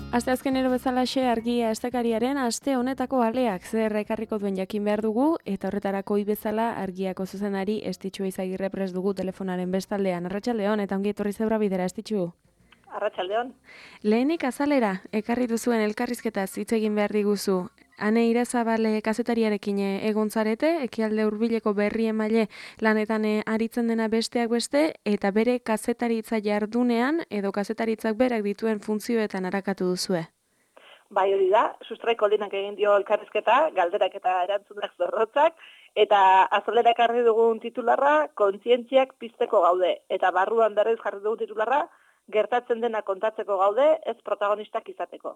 Asteazkenero bezalaxe argia astekariaren aste honetako aleak zer ekarriko duen jakin behar dugu, eta horretarako bezala argiako zuzenari Estitxu Izagirre prest dugu telefonaren bestaldean. Arratsaldeon eta ongi etorri Zebra Bidera, Estitxu. Arratsaldeon. Lehenik azalera, ekarri duzuen elkarrizketaz hitz egin behar diguzu. Ane Irazabale kazetariarekin egon zarete, Ekialde Hurbileko berri emaile lanetan aritzen dena besteak beste, eta bere kazetaritza jardunean edo kazetaritzak berak dituen funtzioetan arakatu duzue. Bai, hori da, sustraiko linak egin dio elkarrizketa, galderak eta erantzunak zorrotzak, eta azalera ekarri dugun titularra, kontzientziak pizteko gaude, eta barruan berriz jarri dugun titularra, gertatzen dena kontatzeko gaude, ez protagonistak izateko.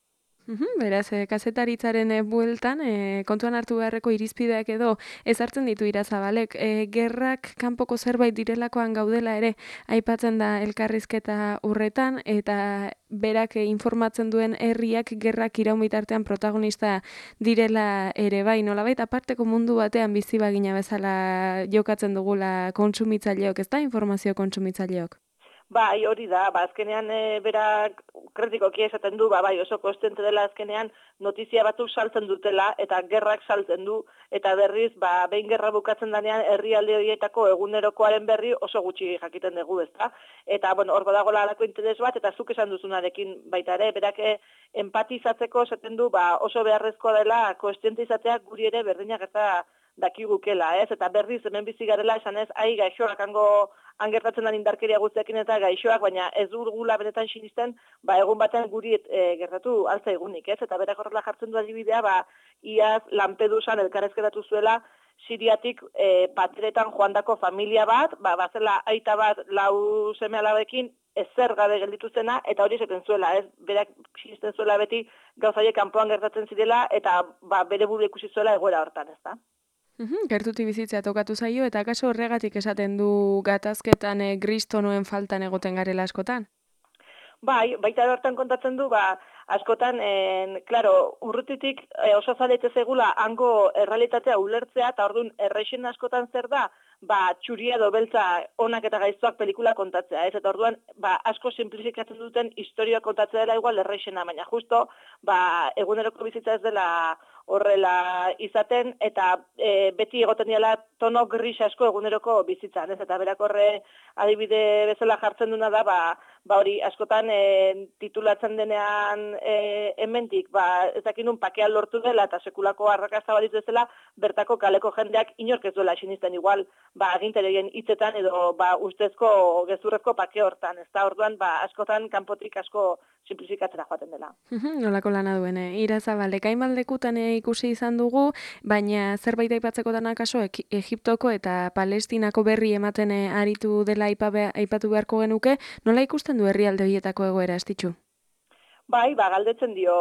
Beraz, kazetaritzaren bueltan, kontuan hartu beharreko irizpideak edo ezartzen ditu Irazabalek. Gerrak kanpoko zerbait direlakoan gaudela ere, aipatzen da elkarrizketa horretan, eta berak informatzen duen herriak gerrak iraun bitartean protagonista direla ere bai. Nolabait, aparteko mundu batean bizi bagina bezala jokatzen dugula kontsumitzaileok, ez da informazio kontsumitzaileok? Bai, hori da, azkenean berak kritikoki esaten du, bai, oso kontziente dela azkenean notizia batzuk saltzen dutela eta gerrak saltzen du, eta berriz, behin gerra bukatzen danean herrialde horietako egunerokoaren berri oso gutxi jakiten dugu, ezta? Eta, hor badagoela alako interes bat, eta zuk esan duzunarekin baita ere, berak empatizatzeko esaten du, oso beharrezkoa dela kontziente izatea guri ere berdinak eta dakigukela, ez? Eta berriz hemen bizi garela esan ez, gaixoak gertatzen den indarkeria guztiekin eta gaixoak, baina ez dugula benetan sinisten, egun batean guri gertatu altza egunik, ez? Eta berak horrela jartzen du adibidea, iaz Lampedusan elkarrezketatu zuela Siriatik patretan joandako familia bat, bazela aita bat 4 seme-alabekin ezer gabe gelditu zena, eta hori esaten zuela, ez? Berak sinisten zuela beti gauzaiek kanpoan gertatzen zirela, eta bere buru ikusi zuela egoera hortan, ez da? Gertutik bizitzea tokatu zaio, eta akaso horregatik esaten du gatazketan gristonoen faltan egoten garela askotan? Bai, baita hortan kontatzen du, askotan, urrutitik oso zaletez egula hango errealitatea ulertzea, eta orduan errexen askotan zer da, txuria edo beltza onak eta gaiztoak pelikula kontatzea, ez? Eta orduan, asko simplifikatzen duten historia kontatzea dela igual errexena, baina justo, eguneroko bizitza ez dela horrela izaten, eta beti egoten diala tono gris asko eguneroko bizitzan, ez? Eta berak horre adibide bezala jartzen duna da, hori askotan titulatzen denean hemendik, ez dakinun pakean lortu dela eta sekulako arrakasta balitz bezala, bertako kaleko jendeak inork ez duela sinisten igual, agintarien hitzetan edo ustezko gezurrezko pake hortan, ez da orduan, askotan kanpotik asko simplifikatzera joaten dela. Nolako lana duen, Irazabale, hainbaldekutan ikusi izan dugu, baina zerbait aipatzeko danak aso, Egiptoko eta Palestinako berri ematen aritu dela aipatu beharko genuke, nola ikusten du herrialde horietako egoera, Estitxu? Bai, galdetzen dio,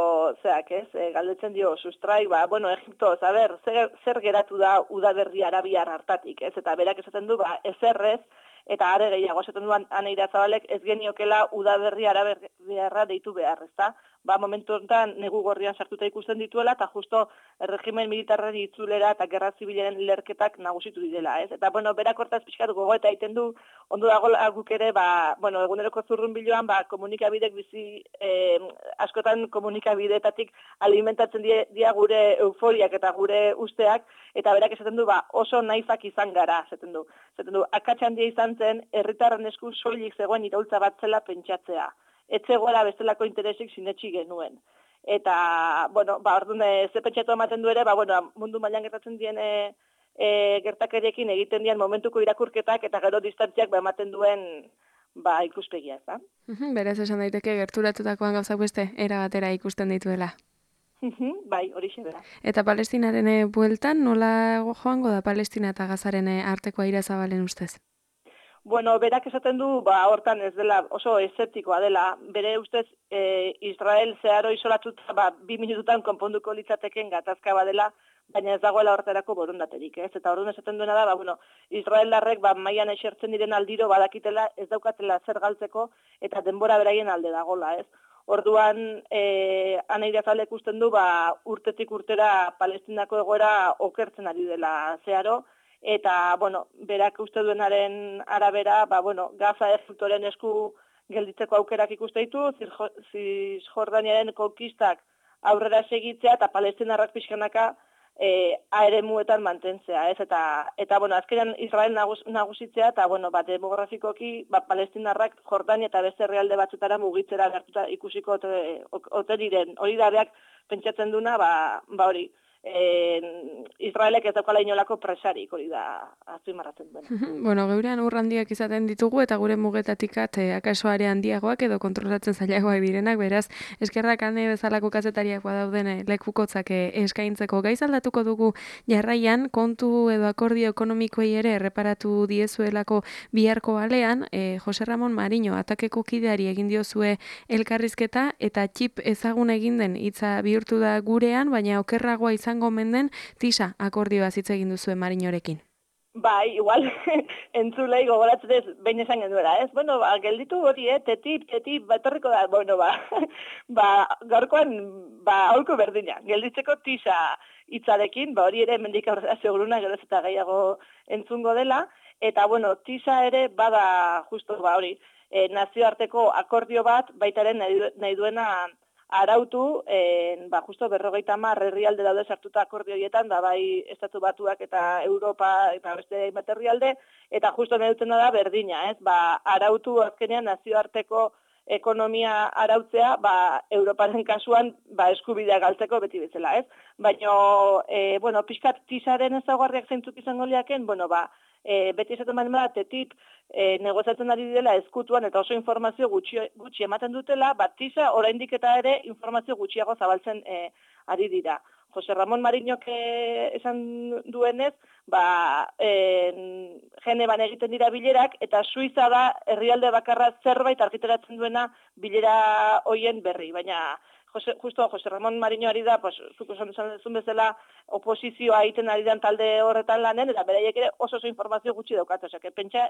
galdetzen dio sustrai, Egipto, zer geratu da udaberri arabiar hartatik, ez? Eta berak esaten du, ezerrez, eta are gehiago esaten duan Ane Irazabalek ez geniokela udaberri arabiarra deitu behar, ezta? Momentu honetan negu gorrian sartuta ikusten dituela, eta justo erregimen militarren itzulera eta gerra zibilen lerketak nagusitu direla, ez? Eta, berak hortaz pixkat gogoeta egiten du, ondo dago guk ere, eguneroko zurrunbiloan, komunikabidek bizi, askotan komunikabideetatik alimentatzen dira gure euforiak eta gure usteak, eta berak esaten du, oso naifak izan gara, esaten du. Akats handia izan zen, herritarren esku soilik zegoen iraultza bat zela pentsatzea. Etzegoela bestelako interesik sinetsi genuen. Eta, orduan, ze pentsatu ematen du ere, mundu mailan gertatzen dien gertakeriekin egiten dian momentuko irakurketak eta gero distantziak ematen duen ikuspegia, ez da? Beraz esan daiteke gerturatutakoan gauzak beste era batera ikusten dituela. Bai, horixe bera. Eta Palestinaren bueltan, nola joango da Palestina eta Gazaren artekoa Irazabalen ustez? Berak esaten du, hortan ez dela, oso eszeptikoa dela, bere ustez Israel zeharo isolatuta, 2 minututan konponduko litzateken gatazka badela, baina ez dagoela horterako borondaterik, ez? Eta orduan esaten duena da, Israeldarrek mailan esertzen diren aldiro badakitela ez daukatela zer galtzeko eta denbora beraien alde dagola, ez? Orduan, Ane Irazabal ikusten du, urtetik urtera Palestinako egoera okertzen ari dela zeharo, eta, berak uste duenaren arabera, Gaza ez esku gelditzeko aukerak ikuste ditu, Zisjordaniaren konkistak aurrera segitzea eta palestinarrak pixkanaka aeremuetan mantentzea, ez? Eta bueno, azkenean Israel nagusitzea eta bueno, demografikoki palestinarrak Jordania eta beste herrialde batzutara mugitzera gertuta ikusiko ote diren. Hori da beak pentsatzen duna, hori. Israelek ez daukala inolako presarik, hori da azpimarratzen duena. Bueno, geurean ur handiak izaten ditugu eta gure mugetatikat akaso are handiagoak edo kontrolatzen zailagoak direnak, beraz, eskerrak ane bezalako kazetariak badauden lekukotzak eskaintzeko gaiz aldatuko dugu jarraian, kontu edo akordio ekonomikoei ere erreparatu diezuelako biharko alean, Jose Ramon Mariño atakeko kideari egin diozue elkarrizketa eta txip ezagun egin den hitza bihurtu da gurean, baina okerragoa izango menden tisa akordioa hitz egin duzue Mariñorekin. Bai, igual, entzulei gogoratzen ez, behin esan genuela, ez? Bueno, gelditu hori, tetip, batorriko da, bueno, gaurkoan, aholku berdina, gelditzeko tisa hitzarekin, hori ere mendik aurrera seguruna, geroz eta gehiago entzungo dela, eta, bueno, tisa ere bada, justo, hori, nazioarteko akordio bat, baitaren nahi duena arautu, justo 50 herrialde daude sartuta akordio horietan, bai Estatu Batuak eta Europa eta beste hainbat herrialde, eta justo nahi dutena da berdina, ez? Arautu azkenean nazioarteko ekonomia arautzea, Europaren kasuan, eskubidea galtzeko beti bezala, ez? Baina, bueno, pixkat tisaren ezaugarriak zeintzuk izango liaken, bueno, beti esaten baina tetip negoziatzen ari dela ezkutuan eta oso informazio gutxi ematen dutela, tisa oraindik eta ere informazio gutxiago zabaltzen ari dira. Jose Ramon Mariñok esan duenez, Genevan egiten dira bilerak, eta Suiza da herrialde bakarra zerbait argitaratzen duena bilera hoien berri, baina justo Jose Ramon Mariño ari da, zuk esan duzun bezala, oposizioa egiten ari den talde horretan lanen, eta beraiek ere oso informazio gutxi daukat, osea, pentsa,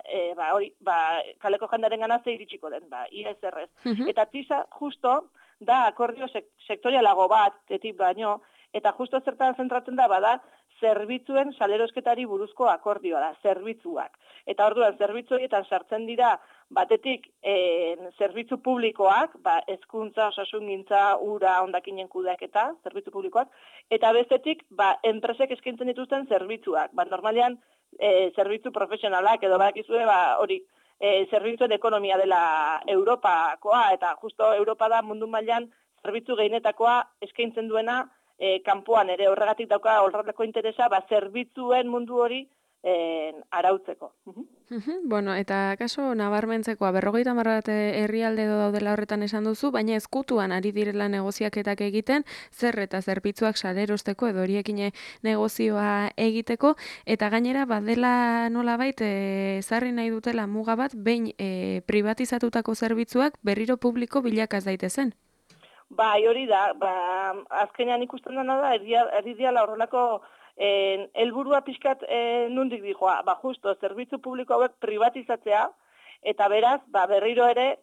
kaleko jendaren gana ze iritsiko den, ISRS. Eta TISA justo da akordio sektorialago bat, tetip baino, eta justo zertan zentratzen da, zerbitzuen salerosketari buruzko akordioa da, zerbitzuak. Eta orduan, zerbitzu horietan sartzen dira, batetik, zerbitzu publikoak, hezkuntza, osasungintza, ura, hondakinen kudeaketa, zerbitzu publikoak, eta bestetik, enpresek eskaintzen dituzten zerbitzuak. Normalean, zerbitzu profesionalak, edo badakizue, hori, zerbitzuen ekonomia dela Europakoa, eta justo Europa da mundu mailan zerbitzu gehienetakoa eskaintzen duena, kanpoan ere horregatik dauka horrelako interesa, zerbitzuen mundu hori arautzeko. Bueno, eta kaso nabarmentzeko 50 bat herrialde daudela horretan esan duzu, baina ezkutuan ari direla negoziaketak egiten, zer eta zerbitzuak salerosteko edo horiekin negozioa egiteko, eta gainera badela nolabait ezarri nahi dutela muga bat, behin privatizatutako zerbitzuak berriro publiko bilakaz daitezen. Bai, hori da, azkenean ikusten dena da, ari diala horrelako helburua pixkat nundik dijoa, justo, zerbitzu publiko hauek privatizatzea, eta beraz, berriro ere,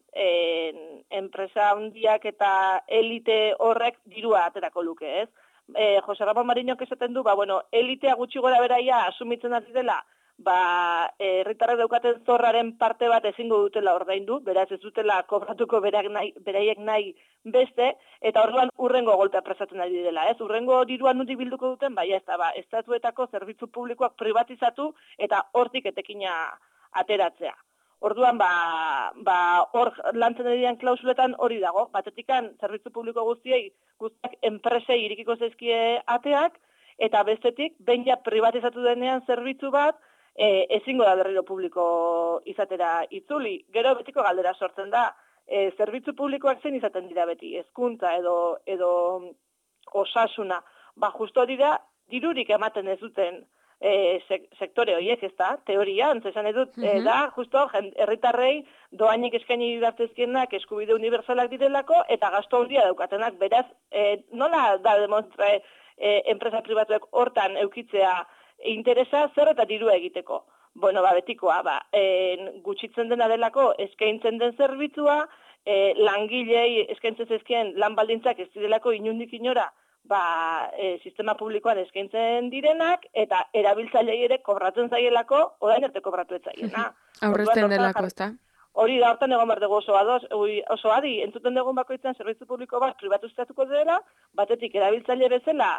enpresa handiak eta elite horrek dirua aterako luke, ez? Jose Ramon Mariñok esaten du, elitea gutxi gora beraia asumitzen ari dela, herritarrek daukaten zorraren parte bat ezingo dutela ordaindu, beraz ez dutela kobratuko beraiek nahi beste, eta orduan urrengo golpea presatzen ari dela, ez? Urrengo diruan nundik bilduko duten, estatuetako zerbitzu publikoak privatizatu eta hortik etekina ateratzea. Orduan, hor lantzen edian klausuletan hori dago, batetikan zerbitzu publiko guztiak enpresei irikiko zaizkie ateak, eta bestetik, behin ja privatizatu denean zerbitzu bat, ezingo da berriro publiko izatera itzuli. Gero betiko galdera sortzen da, zerbitzu publikoak zein izaten dira beti, hezkuntza edo osasuna. Justo dira, dirurik ematen ez duten sektore horiek, ez da, teorian, zesan edut, da, justo, herritarrei doainek eskaini didartezkienak eskubide unibertsalak direlako, eta gasto handia daukatenak, beraz, nola da demonstra enpresa pribatuek hortan eukitzea interesa zer eta dirua egiteko. Betikoa, gutxitzen dena delako eskaintzen den zerbitzua, langilei eskaintzen zezkien lan baldintzak ez direlako inundik inora, sistema publikoan eskaintzen direnak, eta erabiltzailei ere kobratzen zaielako, orain arte kobratu ez zaiena. Aurrezten delako, ez da? hori da hortan egon behar dugu oso adi, entzuten dugun bakoitzan zerbitzu publiko bat pribatizatuko dela, batetik erabiltzaile bezala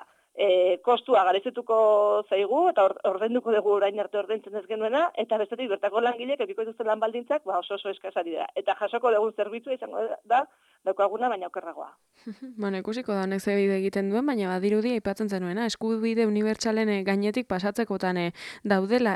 kostua garezetuko zaigu, eta ordainduko dugu orain arte ordaintzen ez genuena, eta bestetik bertako langileek edukiko dituzten lan baldintzak oso eskasari dira. Eta jasoko dugun zerbitzua izango da, daukaguna baina okerragoa. Bueno, ikusiko da honek ze bide egiten duen, baina badirudi aipatzen zenuena, eskubide unibertsalen gainetik pasatzekotan daudela,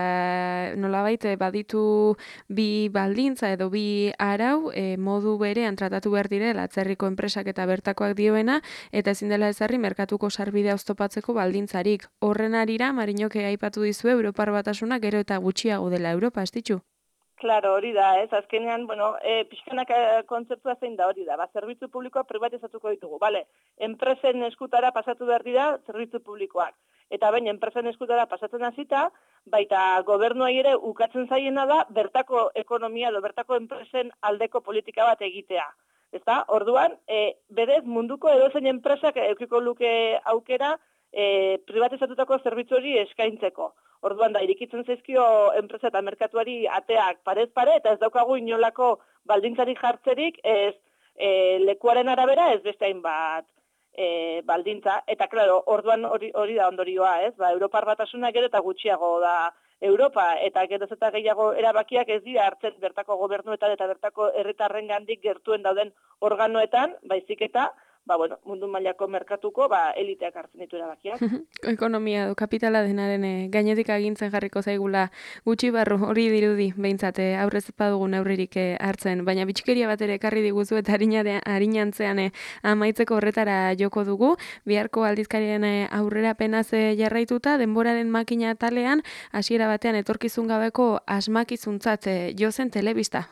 eta nolabait baditu bi baldintza edo bi arau modu berean tratatu behar direla atzerriko enpresak eta bertakoak dioena, eta ezin dela ezarri merkatuko sarbidea oztopatzeko baldintzarik. Horren arira, Marinoke aipatu dizue Europar Batasuna gero eta gutxiago dela Europa, ez ditu? Claro, hori da, ez, azkenean, pixkanak kontzeptua zein da hori da, zerbitzu publikoa privatizatuko ditugu, bale, enpresen eskutara pasatu behar dira zerbitzu publikoak, eta baina enpresen eskutara pasatzen hasita, baita gobernuai ere ukatzen zaiena da, bertako ekonomia edo bertako enpresen aldeko politika bat egitea, ezta? Orduan, berez munduko edozein enpresak edukiko luke aukera privatizatutako zerbitzu hori eskaintzeko. Orduan da, irikitzen zaizkio enpresa eta merkatuari ateak parez pare, eta ez daukagu inolako baldintzarik jartzerik, ez lekuaren arabera ez beste hainbat baldintza. Eta, klaro, orduan hori da ondorioa, ez? Europar Batasuna gero eta gutxiago da Europa, eta gero eta gehiago erabakiak ez dira hartzen bertako gobernuetan eta bertako herritarrengandik gertuen dauden organoetan, baizik eta mundu mailako merkatuko eliteak hartzen ditu erabakiak. Ekonomia edo kapitala denaren gainetik agintzen jarriko zaigula gutxi barru hori dirudi behintzat aurrez badugu neurririk hartzen, baina bitxikeria bat ere ekarri diguzu eta harinantzean amaitzeko horretara joko dugu, biharko aldizkarien aurrera penaz jarraituta, denboraren makina talean, hasiera batean etorkizun gabeko asmakizuntzat jozen telebista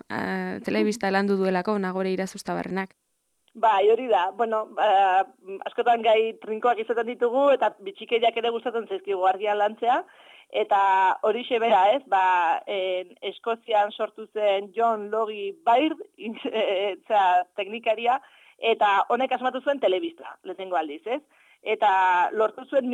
landu duelako Nagore Irazustabarrenak. Bai, hori da. Askotan gai trinkoak izaten ditugu eta bitxikeriak ere gustatzen zaizkigu argian lantzea. Eta horixe bera, ez? Eskozian sortu zen John Logie Baird, teknikaria, eta honek asmatu zuen telebista, lehenengo aldiz, ez? Eta lortu zuen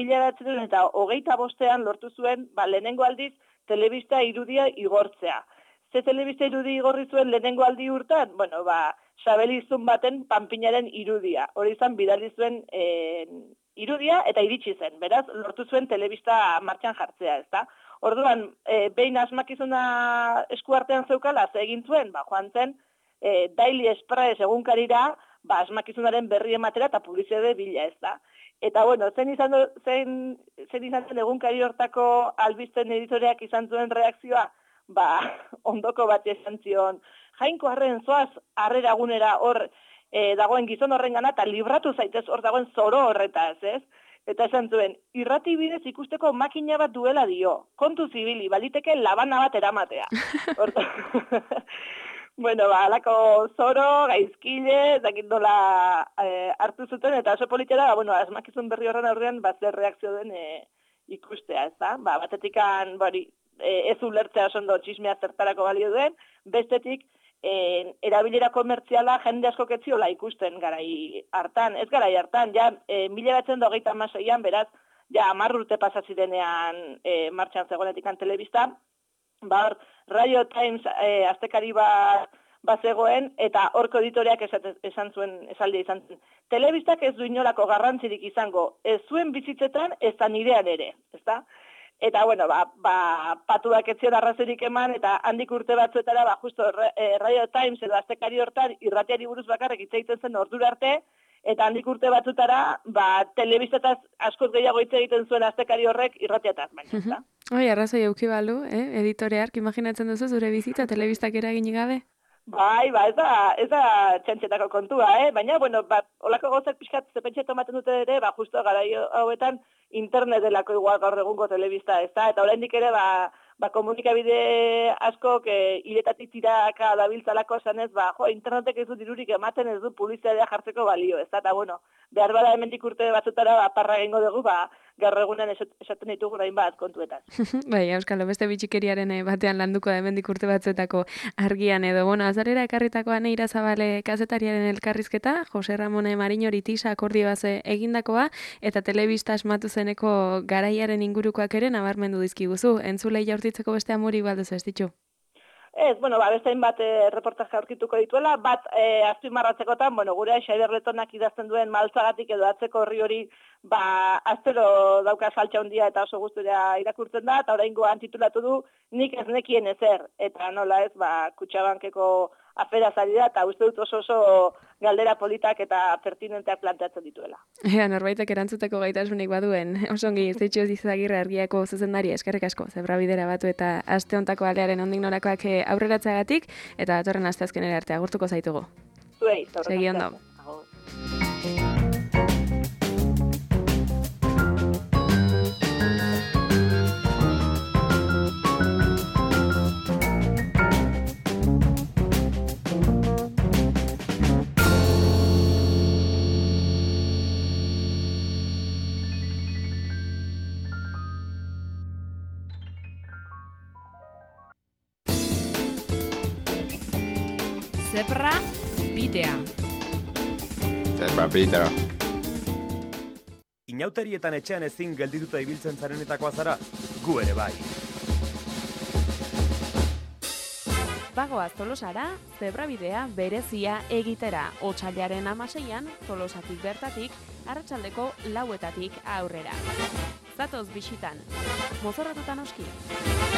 1925 lortu zuen lehenengo aldiz telebista irudia igortzea. Ze telebista irudi igorri zuen lehenengo aldi urtan? Sabelizun baten panpinaren irudia. Hori izan bidali zuen irudia eta iritsi zen. Beraz, lortu zuen telebista martxan jartzea, ezta? Orduan, behin asmakizuna eskuartean zeukala, ze egin zuen, joan zen, Daily Express egunkarira, asmakizunaren berri ematera eta publizitate bila, ezta? Eta, zen izan egunkari hortako albisten editoreak izan zuen reakzioa, ondoko bat esan zion, Jainko arren zoaz harrera gunera hor dagoen gizon horren gana eta libratu zaitez hor dagoen zoro horretaz, ez? Eta esan zuen, irrati bidez ikusteko makina bat duela dio, kontu zibili, baliteke labana bat eramatea. Alako zoro, gaizkile, dakit nola hartu zuten, eta oso politera, asmakizun berri horren aurrean zer reakzio den ikustea, ez da? Batetikan, ez ulertzea oso txismea zertarako balio duen, bestetik, erabilera komertziala jende asko ketziola ikusten garai hartan. Ez garai hartan, 1926an, beraz, 10 urte pasazirenean martxan zegoenetik telebista, Radio Times astekari bat zegoen, eta horko editoreak esan zuen, esaldia izan zen. Telebistak ez du inolako garrantzirik izango, ez zuen bizitzetan, ez da nirean ere, ezta? Eta, patuak etzion arrazerik eman, eta handik urte batzuetara, justo Radio Times edo astekari hortan irratiari buruz bakarrik hitz egiten zen ordura arte, eta handik urte batzutara, telebistetaz askoz gehiago hitz egiten zuen astekari horrek irratiataz, baina, ezta? Arrazoi euki balu, editoreak, imaginatzen duzu zure bizitza telebistak eraginik gabe? Ez da txantxetako kontua, baina, olako gozak pixkat zepentxeto ematen dute ere, justo gara hauetan internet delako igual gaur egungo telebista, ez da, eta oraindik ere, komunikabide askok hiletatik tiraka dabiltzalako esanez, internetek ez du dirurik ematen ez du publizitatea jartzeko balio, ez da, eta behar bada hemendik urte batzutara parra egingo dugu, gaur egunen esaten ditugu hainbat kontuetan. Euskalo, beste bitxikeriaren batean landuko da hemendik urte batzuetako argian edo. Azarera ekarritakoa Neira Zabale kazetariaren elkarrizketa, Jose Ramone Marinori tisa akordioaz egindakoa, eta telebista asmatu zeneko garaiaren ingurukoak ere nabarmendu dizkiguzu. Entzulei jaurtitzeko beste amuri balduzu ez ditu? Ez, bestein bat reportaje aurkituko dituela, bat azpimarratzekotan, gure Xaider Letonak idazten duen maltzagatik edo atzeko hori astero dauka saltxa handia eta oso gustura irakurtzen da, eta oraingoan titulatu du nik ez nekien ezer, eta nola ez, Kutxabankeko afera zari da, eta uste dut oso galdera politak eta pertinenteak planteatzen dituela. Norbaitek erantzuteko gaitasunik baduen, osongi, Zeitxo Izagirre Argiako zuzendaria, eskerrik asko, Zebrabidera batu eta aste hontako alearen ondik norakoak aurreratzagatik, eta datorren asteazkenera arte agurtuko zaitugu. Zuei, segi ondo. Zebra bidea. Zebra bidea. Inauterietan etxean ezin geldituta ibiltzen zarenetakoa zara, gu ere bai. Bagoaz Tolosara, Zebra bidea berezia egitera. Otsailaren 16an, Tolosatik bertatik, arratsaldeko 4etatik aurrera. Zatoz bisitan. Mozorrotuta noski.